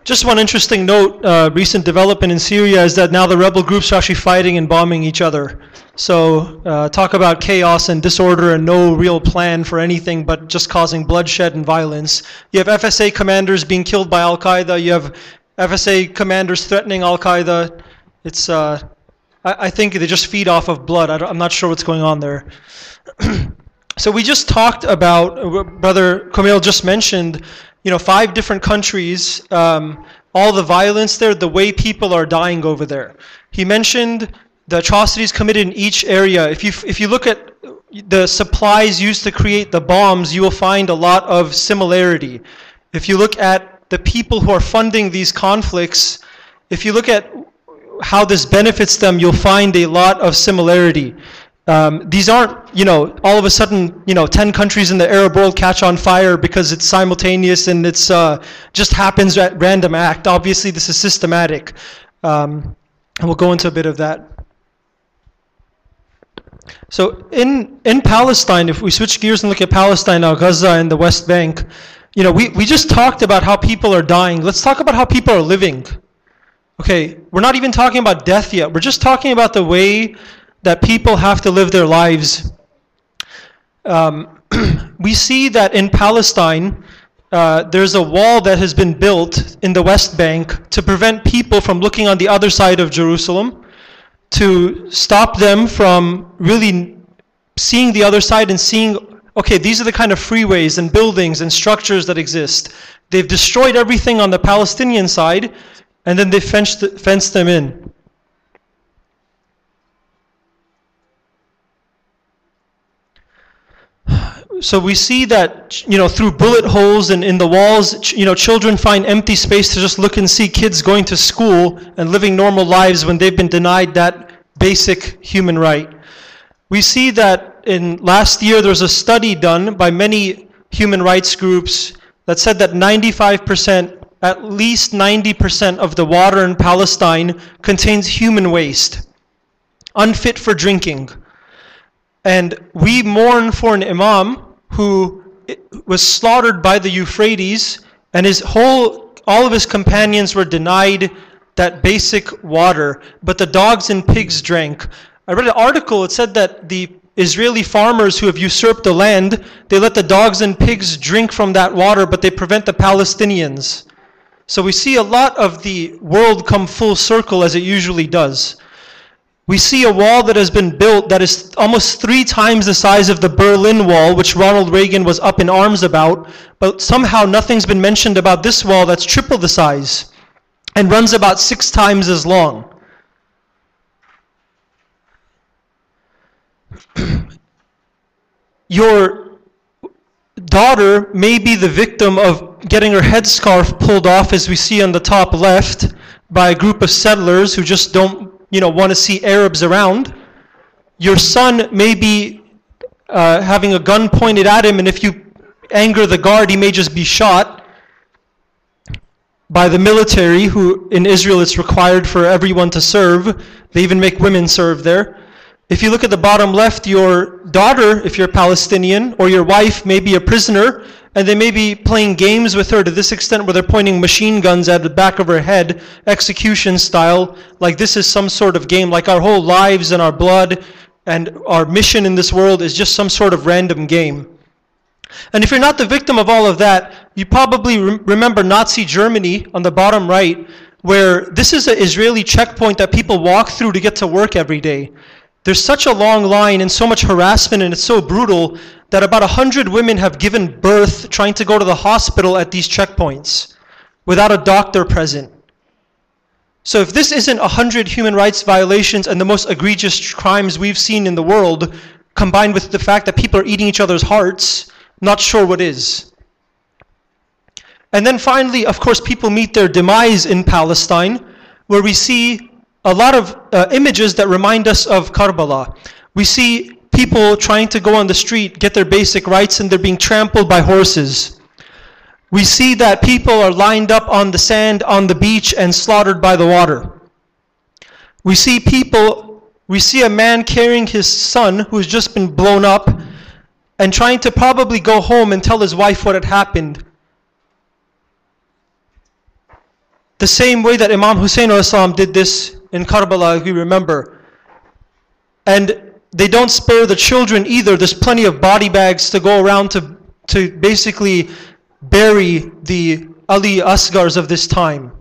Just one interesting note, recent development in Syria is that now the rebel groups are actually fighting and bombing each other. So talk about chaos and disorder and no real plan for anything but just causing bloodshed and violence. You have FSA commanders being killed by Al-Qaeda. You have FSA commanders threatening Al-Qaeda. It's, I think they just feed off of blood. I'm not sure what's going on there. So we just talked about, Brother Kamil just mentioned, 5 different countries, all the violence there, the way people are dying over there. He mentioned the atrocities committed in each area. If you look at the supplies used to create the bombs, you will find a lot of similarity. If you look at the people who are funding these conflicts, if you look at how this benefits them, you'll find a lot of similarity. These aren't, all of a sudden, 10 countries in the Arab world catch on fire because it's simultaneous and it's just happens at random act. Obviously, this is systematic. And we'll go into a bit of that. So in Palestine, if we switch gears and look at Palestine now, Gaza and the West Bank, we just talked about how people are dying. Let's talk about how people are living. Okay, we're not even talking about death yet. We're just talking about the way that people have to live their lives. We see that in Palestine, there's a wall that has been built in the West Bank to prevent people from looking on the other side of Jerusalem, to stop them from really seeing the other side and seeing, okay, these are the kind of freeways and buildings and structures that exist. They've destroyed everything on the Palestinian side, and then they fenced them in. So we see that, through bullet holes and in the walls, children find empty space to just look and see kids going to school and living normal lives when they've been denied that basic human right. We see that in last year there was a study done by many human rights groups that said that 95%, at least 90% of the water in Palestine contains human waste, unfit for drinking. And we mourn for an imam who was slaughtered by the Euphrates, and all of his companions were denied that basic water, but the dogs and pigs drank. I read an article, it said that the Israeli farmers who have usurped the land, they let the dogs and pigs drink from that water, but they prevent the Palestinians. So we see a lot of the world come full circle as it usually does. We see a wall that has been built that is almost 3 times the size of the Berlin Wall, which Ronald Reagan was up in arms about, but somehow nothing's been mentioned about this wall that's triple the size and runs about 6 times as long. Your daughter may be the victim of getting her headscarf pulled off, as we see on the top left, by a group of settlers who just don't want to see Arabs around. Your son may be having a gun pointed at him, and if you anger the guard, he may just be shot by the military, who in Israel it's required for everyone to serve. They even make women serve there. If you look at the bottom left, your daughter, if you're Palestinian, or your wife may be a prisoner, and they may be playing games with her to this extent where they're pointing machine guns at the back of her head, execution style, like this is some sort of game, like our whole lives and our blood and our mission in this world is just some sort of random game. And if you're not the victim of all of that, you probably remember Nazi Germany on the bottom right, where this is an Israeli checkpoint that people walk through to get to work every day. There's such a long line and so much harassment, and it's so brutal that about 100 women have given birth trying to go to the hospital at these checkpoints without a doctor present. So if this isn't 100 human rights violations and the most egregious crimes we've seen in the world, combined with the fact that people are eating each other's hearts, not sure what is. And then finally, of course, people meet their demise in Palestine, where we see a lot of images that remind us of Karbala. We see people trying to go on the street, get their basic rights, and they're being trampled by horses. We see that people are lined up on the sand on the beach and slaughtered by the water. We see a man carrying his son who's just been blown up and trying to probably go home and tell his wife what had happened. The same way that Imam Hussein ﷺ did this in Karbala, if we remember. And they don't spare the children either. There's plenty of body bags to go around to basically bury the Ali Asghars of this time.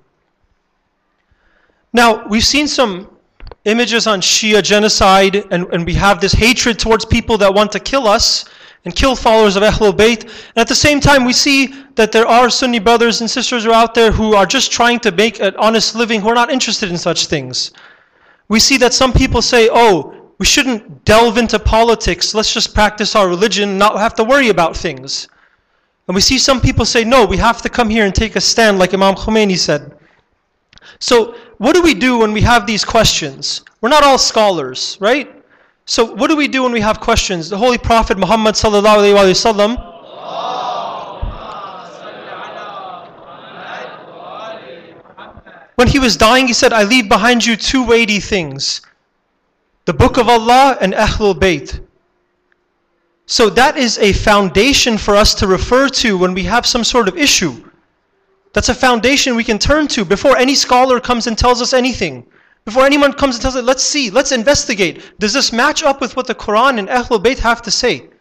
Now, we've seen some images on Shia genocide, and we have this hatred towards people that want to kill us and kill followers of Ahlul Bayt. And at the same time, we see that there are Sunni brothers and sisters who are out there who are just trying to make an honest living, who are not interested in such things. We see that some people say, oh, we shouldn't delve into politics, let's just practice our religion, not have to worry about things. And we see some people say, no, we have to come here and take a stand, like Imam Khomeini said. So what do we do when we have these questions? We're not all scholars, right? So what do we do when we have questions? The Holy Prophet Muhammad sallallahu alaihi wasallam, when he was dying, he said, I leave behind you two weighty things: the Book of Allah and Ahlul Bayt. So that is a foundation for us to refer to when we have some sort of issue. That's a foundation we can turn to before any scholar comes and tells us anything. Before anyone comes and tells us, let's see, let's investigate. Does this match up with what the Quran and Ahlul Bayt have to say?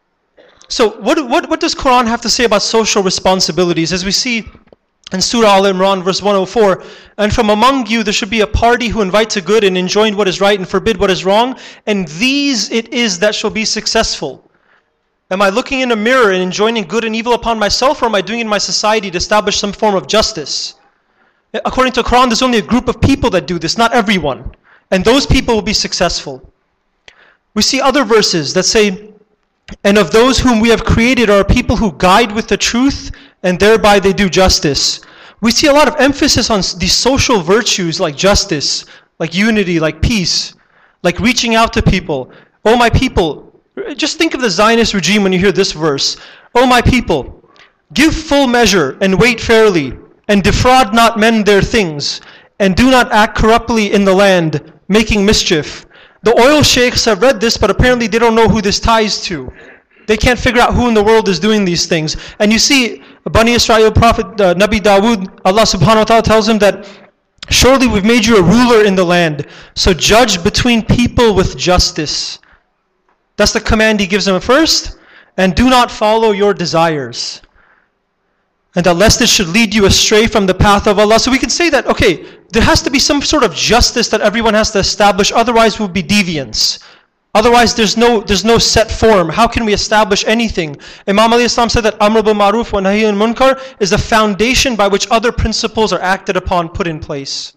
So what does Quran have to say about social responsibilities? As we see in Surah Al-Imran verse 104, and from among you there should be a party who invite to good and enjoin what is right and forbid what is wrong, and these it is that shall be successful. Am I looking in a mirror and enjoining good and evil upon myself, or am I doing it in my society to establish some form of justice? According to the Quran, there's only a group of people that do this, not everyone. And those people will be successful. We see other verses that say, and of those whom we have created are people who guide with the truth, and thereby they do justice. We see a lot of emphasis on these social virtues like justice, like unity, like peace, like reaching out to people. Oh my people, just think of the Zionist regime when you hear this verse. Oh my people, give full measure and wait fairly, and defraud not men their things, and do not act corruptly in the land, making mischief. The oil sheikhs have read this, but apparently they don't know who this ties to. They can't figure out who in the world is doing these things. And you see, Bani Israel prophet Nabi Dawood, Allah subhanahu wa ta'ala tells him that, surely we've made you a ruler in the land, so judge between people with justice. That's the command he gives them first. And do not follow your desires, and that lest it should lead you astray from the path of Allah. So we can say that, okay, there has to be some sort of justice that everyone has to establish, otherwise we'll be deviants. Otherwise there's no set form. How can we establish anything? Imam Ali Islam said that Amr bil Ma'ruf wa Nahy anil Munkar is the foundation by which other principles are acted upon, put in place.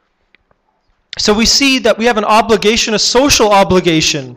So we see that we have an obligation, a social obligation.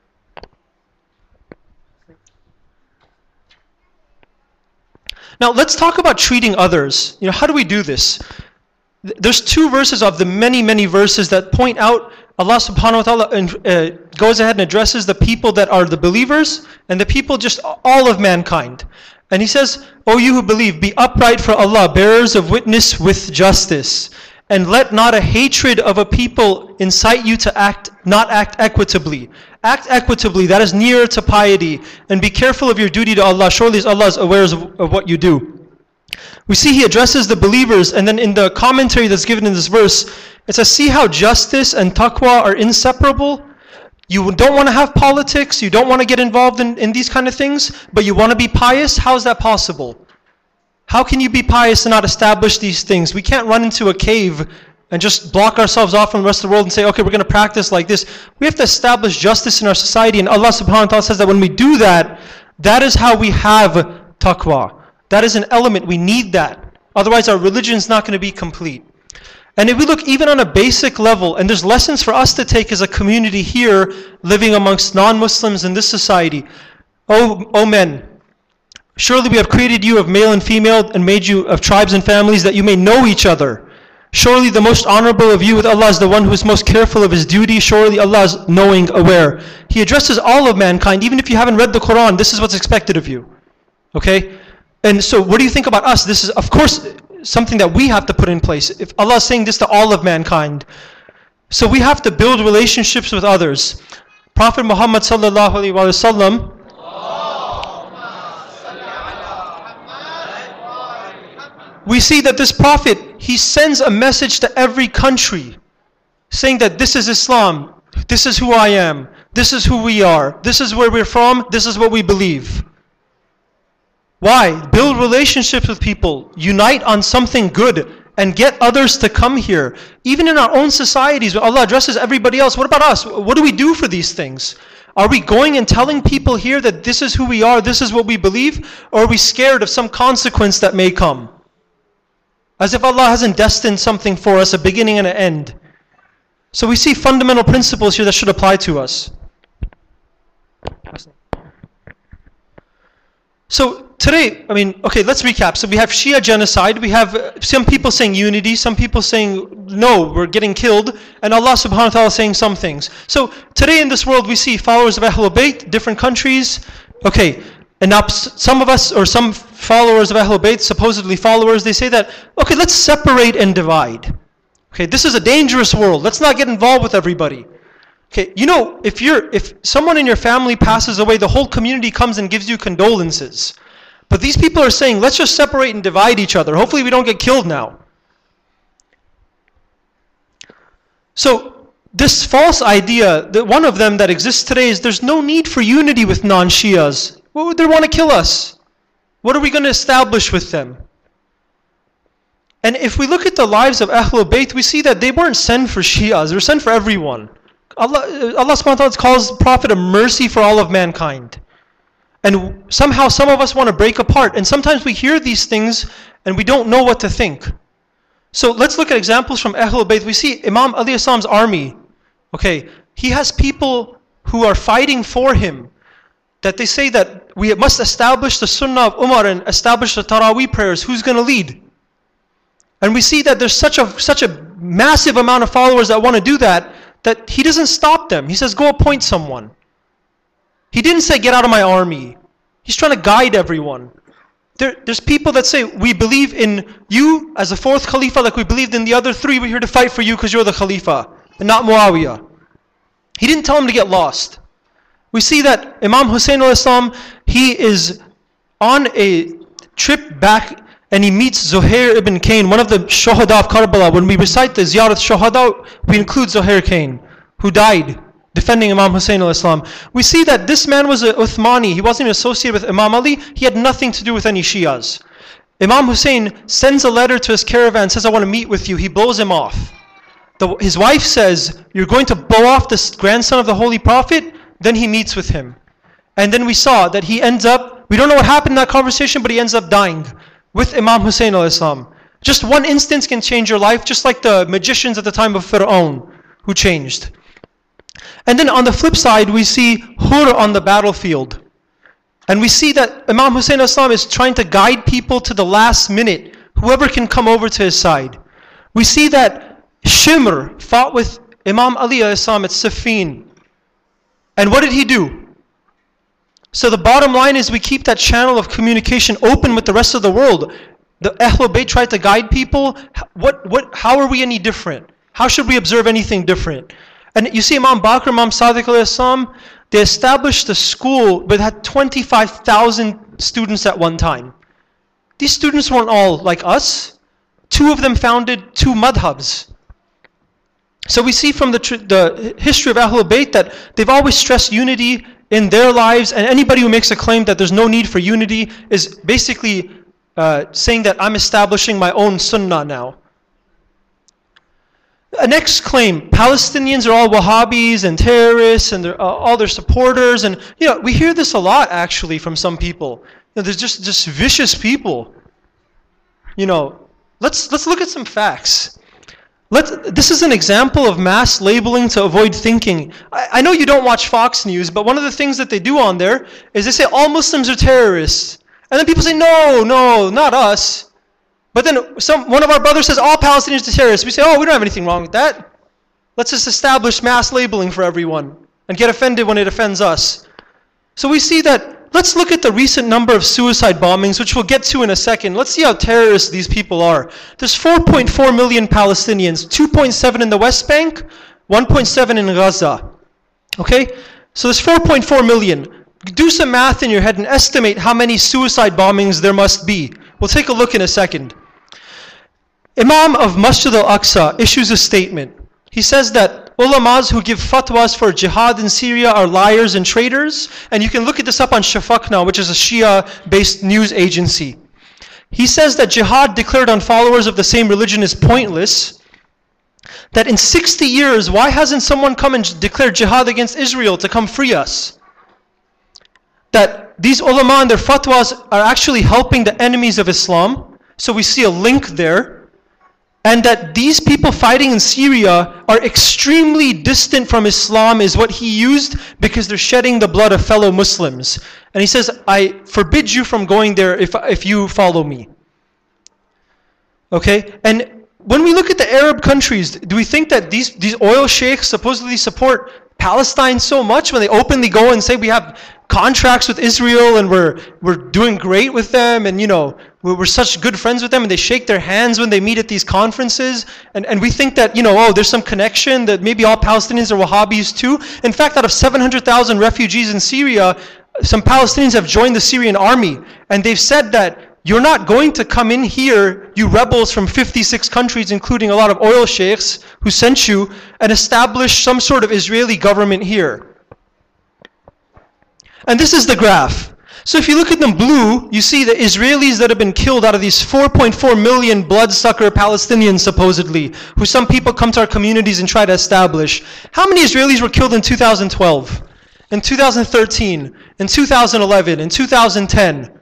Now let's talk about treating others. How do we do this? There's two verses of the many, many verses that point out Allah subhanahu wa ta'ala goes ahead and addresses the people that are the believers and the people, just all of mankind. And he says, O you who believe, be upright for Allah, bearers of witness with justice. And let not a hatred of a people incite you to not act equitably. Act equitably, that is nearer to piety. And be careful of your duty to Allah. Surely Allah is aware of what you do. We see he addresses the believers, and then in the commentary that's given in this verse, it says, see how justice and taqwa are inseparable? You don't want to have politics, you don't want to get involved in these kind of things, but you want to be pious? How is that possible? How can you be pious and not establish these things? We can't run into a cave and just block ourselves off from the rest of the world and say, okay, we're going to practice like this. We have to establish justice in our society, and Allah subhanahu wa ta'ala says that when we do that, that is how we have taqwa. That is an element, we need that. Otherwise our religion is not going to be complete. And if we look even on a basic level, and there's lessons for us to take as a community here, living amongst non-Muslims in this society. O men, surely we have created you of male and female, and made you of tribes and families, that you may know each other. Surely the most honorable of you with Allah is the one who is most careful of his duty. Surely Allah is knowing, aware. He addresses all of mankind. Even if you haven't read the Quran, this is what's expected of you. Okay? And so what do you think about us? This is, of course, something that we have to put in place. If Allah is saying this to all of mankind. So we have to build relationships with others. Prophet Muhammad sallallahu alaihi wasallam, we see that this Prophet, he sends a message to every country saying that this is Islam, this is who I am, this is who we are, this is where we're from, this is what we believe. Why? Build relationships with people, unite on something good, and get others to come here. Even in our own societies, where Allah addresses everybody else, what about us? What do we do for these things? Are we going and telling people here that this is who we are, this is what we believe? Or are we scared of some consequence that may come? As if Allah hasn't destined something for us, a beginning and an end. So we see fundamental principles here that should apply to us. So today, let's recap. So we have Shia genocide, we have some people saying unity, some people saying no, we're getting killed, and Allah subhanahu wa ta'ala saying some things. So today in this world we see followers of Ahlul Bayt, different countries, and now some of us, or some followers of Ahlul Bayt, supposedly followers, they say that, let's separate and divide. This is a dangerous world, let's not get involved with everybody. If someone in your family passes away, the whole community comes and gives you condolences. But these people are saying, let's just separate and divide each other. Hopefully we don't get killed now. So this false idea, that one of them that exists today, is there's no need for unity with non-Shias. What would they want to kill us? What are we going to establish with them? And if we look at the lives of Ahlul Bayt, we see that they weren't sent for Shias, they were sent for everyone. Allah subhanahu wa ta'ala calls the Prophet a mercy for all of mankind. And somehow some of us want to break apart. And sometimes we hear these things and we don't know what to think. So let's look at examples from Ahlul Bayt. We see Imam Ali Islam's army. He has people who are fighting for him, that they say that we must establish the Sunnah of Umar and establish the Taraweeh prayers. Who's going to lead? And we see that there's such a massive amount of followers that want to do that he doesn't stop them. He says, go appoint someone. He didn't say, get out of my army. He's trying to guide everyone. There's people that say, we believe in you as a fourth Khalifa like we believed in the other three. We're here to fight for you because you're the Khalifa and not Muawiyah. He didn't tell them to get lost. We see that Imam Hussein al-Islam, he is on a trip back and he meets Zuhair ibn Kain, one of the Shuhada of Karbala. When we recite the Ziyarat Shuhada, we include Zuhair Kain, who died defending Imam Hussein al-Islam. We see that this man was an Uthmani. He wasn't even associated with Imam Ali. He had nothing to do with any Shias. Imam Hussein sends a letter to his caravan, says, I want to meet with you. He blows him off. His wife says, you're going to blow off the grandson of the Holy Prophet? Then he meets with him. And then we saw that he ends up, we don't know what happened in that conversation, but he ends up dying with Imam Hussein al-Islam. Just one instance can change your life, just like the magicians at the time of Fir'aun who changed. And then on the flip side, we see Hur on the battlefield. And we see that Imam Hussein al-Islam is trying to guide people to the last minute, whoever can come over to his side. We see that Shimr fought with Imam Ali al-Islam at Siffin. And what did he do? So the bottom line is we keep that channel of communication open with the rest of the world. The Ahlul Bayt tried to guide people. How are we any different? How should we observe anything different? And you see Imam Baqir, Imam Sadiq al-Islam, they established a school but had 25,000 students at one time. These students weren't all like us. Two of them founded two madhabs. So we see from the history of Ahlul Bayt that they've always stressed unity in their lives, and anybody who makes a claim that there's no need for unity is basically saying that I'm establishing my own sunnah now. A next claim, Palestinians are all Wahhabis and terrorists and all their supporters, and we hear this a lot actually from some people. There's just vicious people. Let's look at some facts. This is an example of mass labeling to avoid thinking. I know you don't watch Fox News, but one of the things that they do on there is they say all Muslims are terrorists. And then people say, no, not us. But then one of our brothers says all Palestinians are terrorists. We say, we don't have anything wrong with that. Let's just establish mass labeling for everyone and get offended when it offends us. So we see that, let's look at the recent number of suicide bombings, which we'll get to in a second. Let's see how terrorist these people are. There's 4.4 million Palestinians, 2.7 in the West Bank, 1.7 in Gaza. Okay? So there's 4.4 million. Do some math in your head and estimate how many suicide bombings there must be. We'll take a look in a second. Imam of Masjid al-Aqsa issues a statement. He says that ulamas who give fatwas for jihad in Syria are liars and traitors. And you can look at this up on Shafaq now, which is a Shia-based news agency. He says that jihad declared on followers of the same religion is pointless. That in 60 years, why hasn't someone come and declared jihad against Israel to come free us? That these ulama and their fatwas are actually helping the enemies of Islam. So we see a link there. And that these people fighting in Syria are extremely distant from Islam is what he used because they're shedding the blood of fellow Muslims. And he says, I forbid you from going there if you follow me. Okay? And when we look at the Arab countries, do we think that these oil sheikhs supposedly support Palestine so much when they openly go and say we have contracts with Israel and we're doing great with them and we're such good friends with them, and they shake their hands when they meet at these conferences, and we think that there's some connection, that maybe all Palestinians are Wahhabis too. In fact, out of 700,000 refugees in Syria, some Palestinians have joined the Syrian army, and they've said that you're not going to come in here, you rebels from 56 countries, including a lot of oil sheikhs who sent you, and establish some sort of Israeli government here. And this is the graph. So if you look at them blue, you see the Israelis that have been killed out of these 4.4 million bloodsucker Palestinians supposedly, who some people come to our communities and try to establish. How many Israelis were killed in 2012, in 2013, in 2011, in 2010?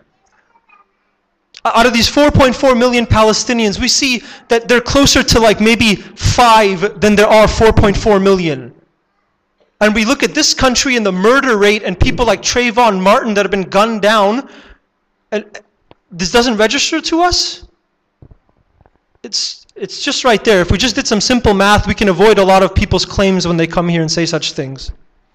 Out of these 4.4 million Palestinians, we see that they're closer to like maybe 5 than there are 4.4 million. And we look at this country and the murder rate and people like Trayvon Martin that have been gunned down, and this doesn't register to us? It's just right there. If we just did some simple math, we can avoid a lot of people's claims when they come here and say such things.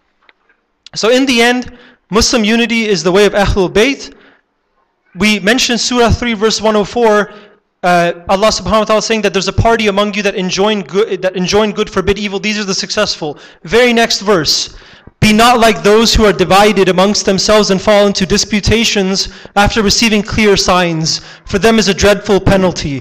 So in the end, Muslim unity is the way of Ahlul Bayt. We mentioned Surah 3 verse 104, Allah subhanahu wa ta'ala saying that there's a party among you that enjoin good, forbid evil. These are the successful. Very next verse. Be not like those who are divided amongst themselves and fall into disputations after receiving clear signs. For them is a dreadful penalty.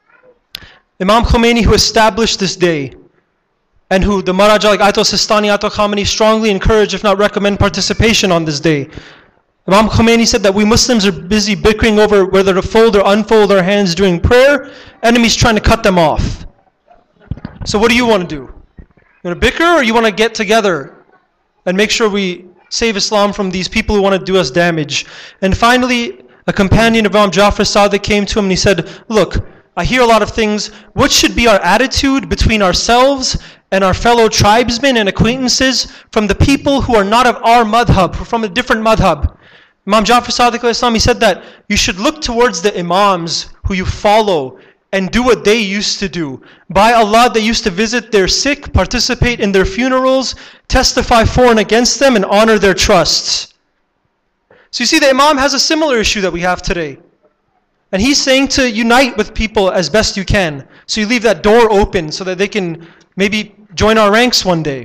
Imam Khomeini, who established this day, and who the Maraja like Ayatollah Sistani, Ayatollah Khamenei strongly encourage, if not recommend, participation on this day. Imam Khomeini said that we Muslims are busy bickering over whether to fold or unfold our hands during prayer. Enemies trying to cut them off. So what do you want to do? You want to bicker, or you want to get together and make sure we save Islam from these people who want to do us damage? And finally, a companion of Imam Jafar Sadiq came to him and he said, look, I hear a lot of things. What should be our attitude between ourselves and our fellow tribesmen and acquaintances from the people who are not of our madhab, from a different madhab? Imam Jafar Sadiq, he said that you should look towards the imams who you follow and do what they used to do. By Allah, they used to visit their sick, participate in their funerals, testify for and against them, and honor their trusts. So you see, the imam has a similar issue that we have today. And he's saying to unite with people as best you can. So you leave that door open so that they can maybe join our ranks one day.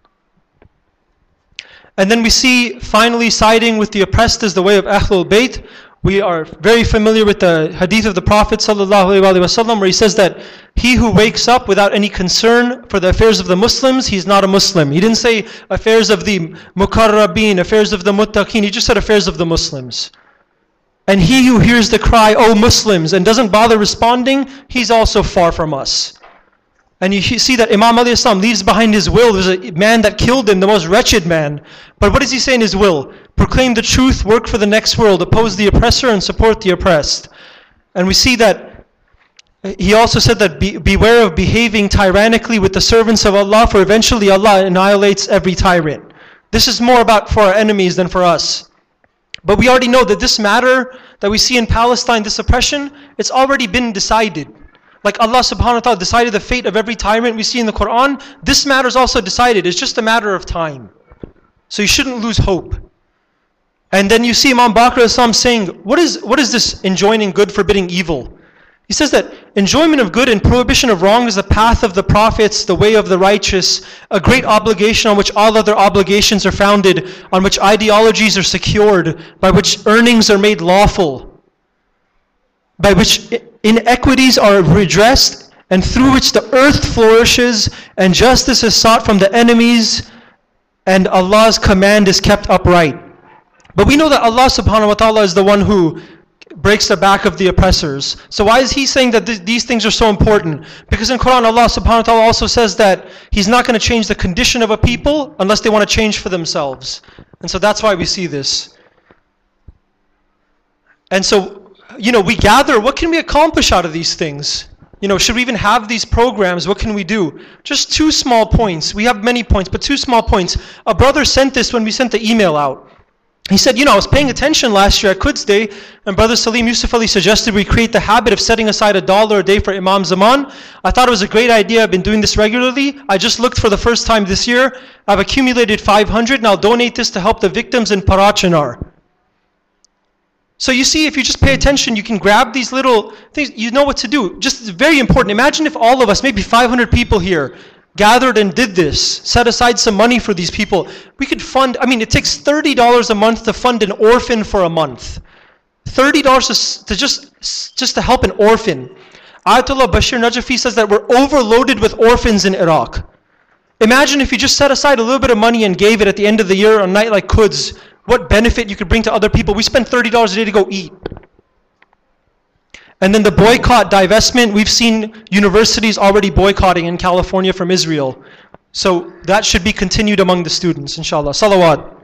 And then we see finally siding with the oppressed is the way of Ahlul Bayt. We are very familiar with the hadith of the Prophet ﷺ, where he says that he who wakes up without any concern for the affairs of the Muslims, he's not a Muslim. He didn't say affairs of the Mukarrabeen, affairs of the Muttaqeen, he just said affairs of the Muslims. And he who hears the cry, "O Muslims," and doesn't bother responding, he's also far from us. And you see that Imam Ali Islam leaves behind his will. There's a man that killed him, the most wretched man. But what does he say in his will? Proclaim the truth, work for the next world, oppose the oppressor and support the oppressed. And we see that he also said that beware of behaving tyrannically with the servants of Allah, for eventually Allah annihilates every tyrant. This is more about for our enemies than for us. But we already know that this matter that we see in Palestine, this oppression, it's already been decided. Like Allah subhanahu wa ta'ala decided the fate of every tyrant we see in the Quran, this matter is also decided. It's just a matter of time. So you shouldn't lose hope. And then you see Imam Baqir Islam saying, what is this enjoining good, forbidding evil? He says that enjoyment of good and prohibition of wrong is the path of the prophets, the way of the righteous, a great obligation on which all other obligations are founded, on which ideologies are secured, by which earnings are made lawful, by which inequities are redressed, and through which the earth flourishes, and justice is sought from the enemies, and Allah's command is kept upright. But we know that Allah subhanahu wa ta'ala is the one who breaks the back of the oppressors. So why is he saying that these things are so important? Because in Quran, Allah subhanahu wa ta'ala also says that He's not going to change the condition of a people unless they want to change for themselves. And so that's why we see this. And so, we gather, what can we accomplish out of these things? Should we even have these programs? What can we do? Just 2 small points. We have many points, but 2 small points. A brother sent this when we sent the email out. He said, I was paying attention last year at Quds Day, and Brother Salim Yusuf Ali suggested we create the habit of setting aside $1 a day for Imam Zaman. I thought it was a great idea. I've been doing this regularly. I just looked for the first time this year. I've accumulated 500, and I'll donate this to help the victims in Parachinar. So you see, if you just pay attention, you can grab these little things. You know what to do. Just very important. Imagine if all of us, maybe 500 people here, gathered and did this, set aside some money for these people. We could fund, it takes $30 a month to fund an orphan for a month. $30 to just to help an orphan. Ayatollah Bashir Najafi says that we're overloaded with orphans in Iraq. Imagine if you just set aside a little bit of money and gave it at the end of the year on a night like Quds, what benefit you could bring to other people. We spend $30 a day to go eat. And then the boycott, divestment, we've seen universities already boycotting in California from Israel. So that should be continued among the students, inshallah. Salawat.